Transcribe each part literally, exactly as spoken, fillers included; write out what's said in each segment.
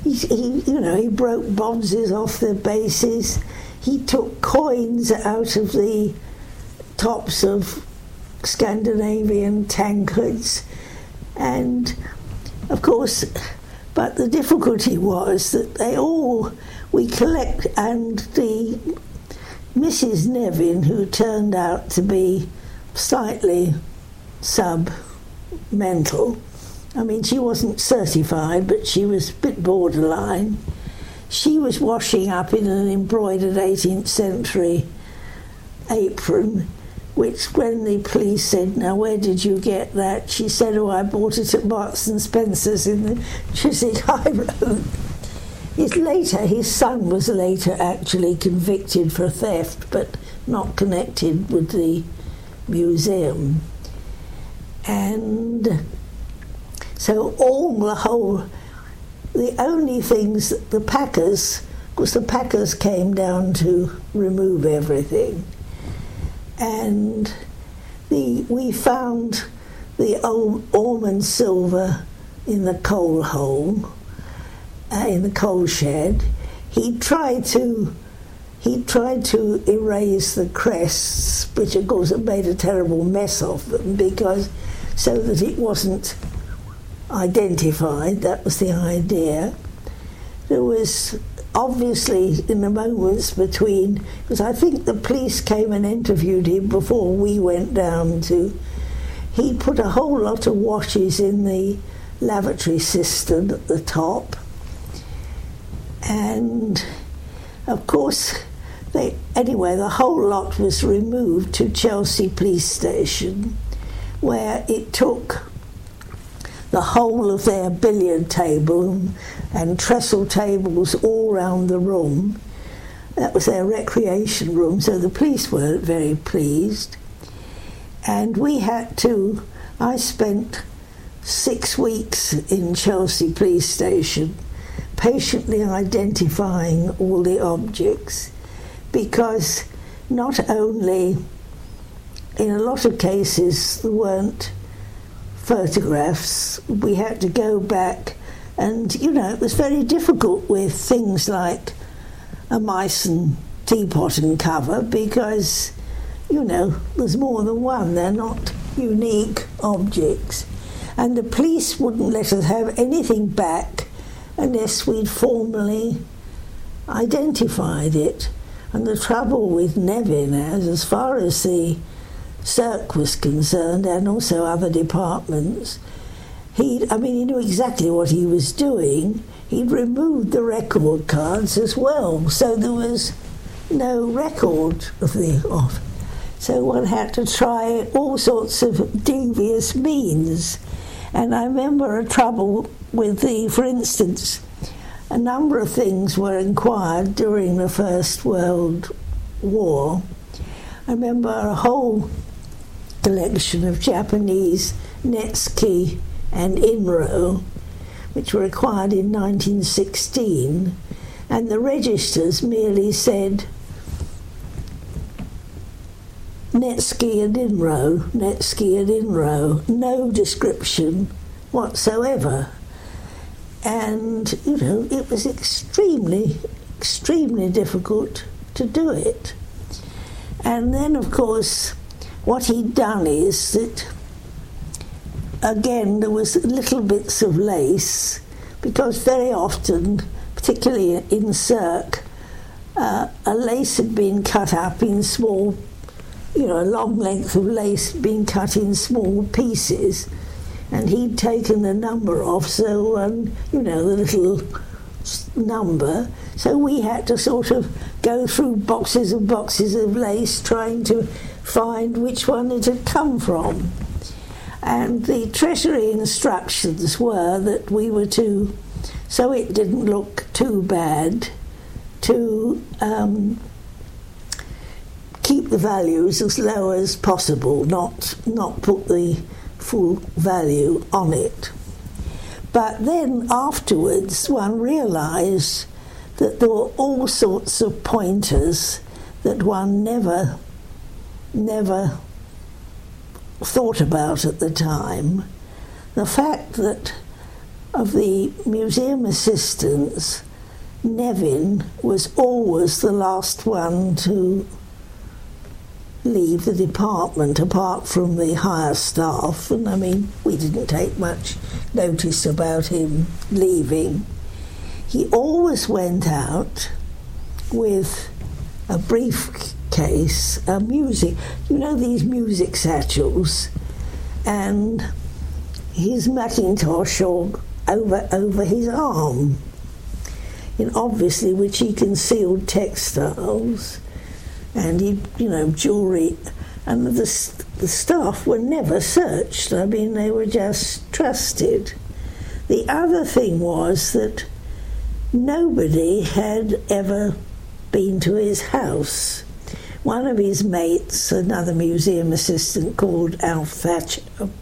he, he, you know, he broke bonzes off the bases. He took coins out of the tops of Scandinavian tankards, and of course, but the difficulty was that they all, we collect, and the Missus Nevin, who turned out to be slightly sub-mental, I mean, she wasn't certified, but she was a bit borderline. She was washing up in an embroidered eighteenth century apron, which when the police said, now where did you get that? She said, oh, I bought it at Marks and Spencer's in the Chiswick High Road. His later, his son was later actually convicted for theft, but not connected with the museum. And so all the whole, the only things that the packers, because the packers came down to remove everything, and the we found the old Ormond silver in the coal hole, uh, in the coal shed. He tried to he tried to erase the crests, which of course had made a terrible mess of them, because so that it wasn't identified. That was the idea. There was obviously in the moments between, because I think the police came and interviewed him before we went down to, he put a whole lot of watches in the lavatory cistern at the top, and of course they, anyway the whole lot was removed to Chelsea Police Station, where it took the whole of their billiard table and trestle tables all round the room. That was their recreation room, so the police weren't very pleased. And we had to, I spent six weeks in Chelsea Police Station patiently identifying all the objects, because not only, in a lot of cases, there weren't photographs, we had to go back, and you know, it was very difficult with things like a Meissen teapot and cover, because you know, there's more than one, they're not unique objects, and the police wouldn't let us have anything back unless we'd formally identified it. And the trouble with Nevin, as as far as the Cirque was concerned, and also other departments, he, I mean, he knew exactly what he was doing. He'd removed the record cards as well, so there was no record of the off. So one had to try all sorts of devious means. And I remember a trouble with the, for instance, a number of things were inquired during the First World War. I remember a whole collection of Japanese Netsuke and Inro, which were acquired in nineteen sixteen, and the registers merely said Netsuke and Inro, Netsuke and Inro, no description whatsoever. And, you know, it was extremely, extremely difficult to do it. And then, of course, what he'd done is that, again, there was little bits of lace, because very often, particularly in Cirque, uh, a lace had been cut up in small, you know, a long length of lace being cut in small pieces, and he'd taken the number off, so, um, you know, the little number, so we had to sort of go through boxes and boxes of lace trying to find which one it had come from. And the Treasury instructions were that we were to, so it didn't look too bad, to um, keep the values as low as possible, not not put the full value on it. But then afterwards one realised that there were all sorts of pointers that one never, never thought about at the time. The fact that of the museum assistants, Nevin was always the last one to leave the department, apart from the higher staff. And I mean, we didn't take much notice about him leaving. He always went out with a briefcase, a music, you know, these music satchels, and his Macintosh or over over his arm, in obviously which he concealed textiles, and he, you know, jewellery, and the, the staff were never searched. I mean, they were just trusted. The other thing was that nobody had ever been to his house. One of his mates, another museum assistant called Alf Thatcher,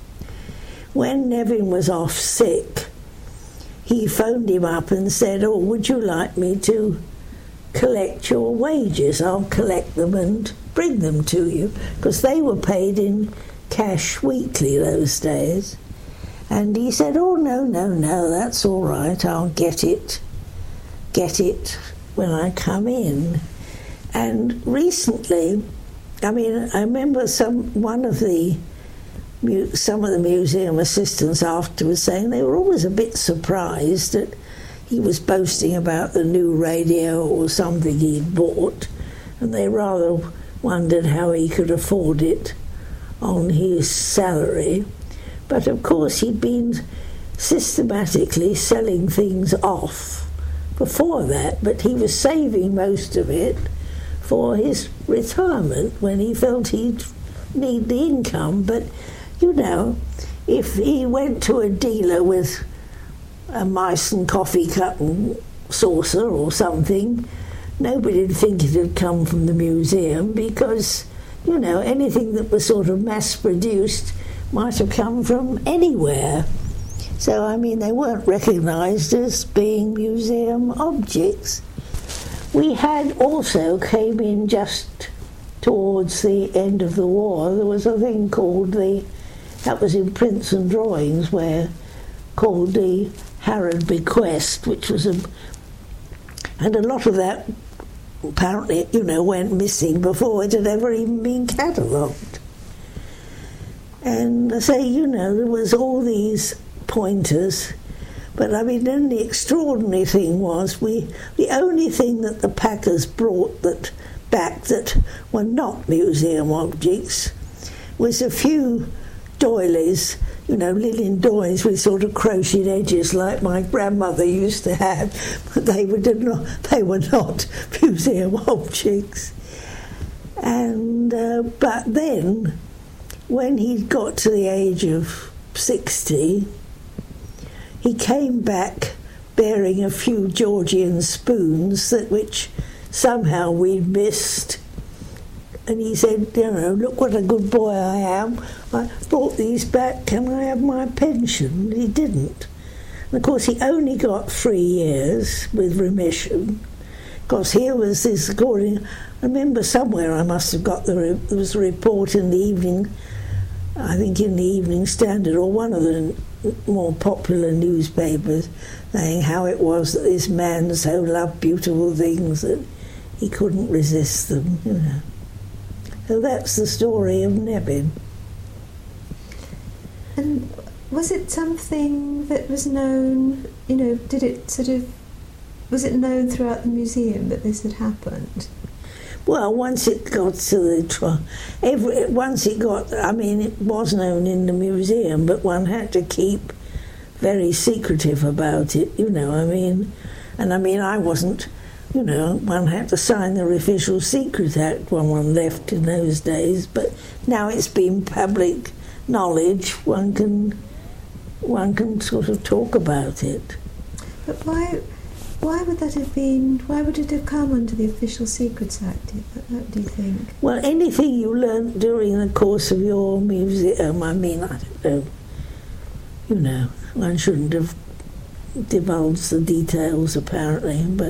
when Nevin was off sick, he phoned him up and said, "Oh, would you like me to collect your wages? I'll collect them and bring them to you," because they were paid in cash weekly those days. And he said, "Oh, no, no, no, that's all right, I'll get it, get it when I come in." And recently, I mean, I remember some one of the some of the museum assistants afterwards saying they were always a bit surprised that he was boasting about the new radio or something he'd bought, and they rather wondered how he could afford it on his salary. But of course he'd been systematically selling things off before that, but he was saving most of it for his retirement when he felt he'd need the income. But, you know, if he went to a dealer with a Meissen coffee cup and saucer or something, nobody'd think it had come from the museum, because, you know, anything that was sort of mass-produced might have come from anywhere. So, I mean, they weren't recognised as being museum objects. We had also came in just towards the end of the war. There was a thing called the, that was in Prints and Drawings, where, called the Harrod Bequest, which was a, and a lot of that apparently, you know, went missing before it had ever even been catalogued. And I say, you know, there was all these pointers. But I mean, then the extraordinary thing was, we the only thing that the packers brought that back that were not museum objects was a few doilies, you know, linen doilies with sort of crocheted edges like my grandmother used to have, but they were not they were not museum objects. And uh, but then, when he got to the age of sixty, he came back bearing a few Georgian spoons that which somehow we'd missed. And he said, you know, "Look what a good boy I am. I brought these back. Can I have my pension?" And he didn't. And of course, he only got three years with remission. Because here was this, according, I remember somewhere I must have got the, there was a report in the evening, I think in the Evening Standard, or one of the more popular newspapers, saying how it was that this man so loved beautiful things that he couldn't resist them, you know. So that's the story of Nevin. And was it something that was known, you know, did it sort of, was it known throughout the museum that this had happened? Well, once it got to the trial, every once it got, I mean, it was known in the museum, but one had to keep very secretive about it, you know, I mean, and I mean, I wasn't, you know, one had to sign the Official Secret Act when one left in those days, but now it's been public knowledge, one can, one can sort of talk about it. But why... Why would that have been, why would it have come under the Official Secrets Act, what do you think? Well, anything you learnt during the course of your museum, I mean, I don't know, you know, one shouldn't have divulged the details apparently, but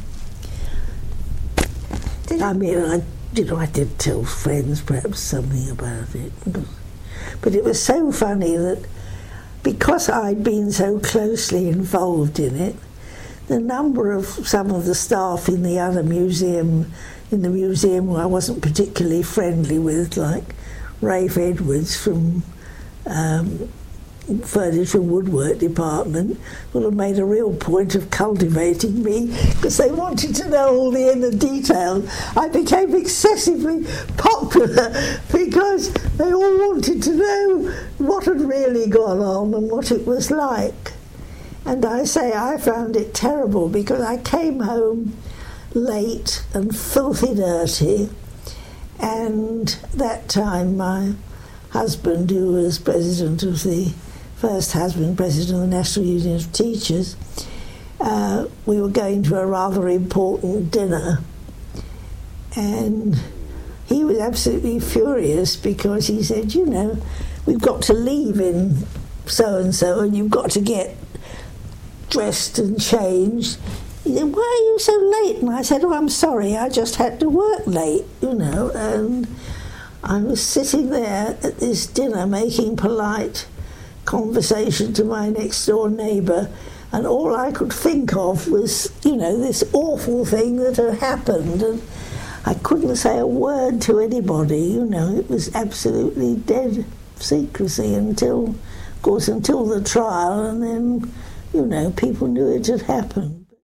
did I mean, I, you know, I did tell friends perhaps something about it, but it was so funny that because I'd been so closely involved in it, the number of some of the staff in the other museum, in the museum who I wasn't particularly friendly with, like Rafe Edwards from um, Furniture and Woodwork Department, would have made a real point of cultivating me because they wanted to know all the inner details. I became excessively popular because they all wanted to know what had really gone on and what it was like. And I say I found it terrible because I came home late and filthy dirty, and that time my husband, who was president of the first husband, president of the National Union of Teachers, uh, we were going to a rather important dinner, and he was absolutely furious because he said, you know, we've got to leave in so-and-so and you've got to get dressed and changed. He said, why are you so late? And I said, oh, I'm sorry, I just had to work late, you know, and I was sitting there at this dinner making polite conversation to my next door neighbour, and all I could think of was, you know, this awful thing that had happened, and I couldn't say a word to anybody, you know, it was absolutely dead secrecy until, of course, until the trial, and then, you know, people knew it had happened.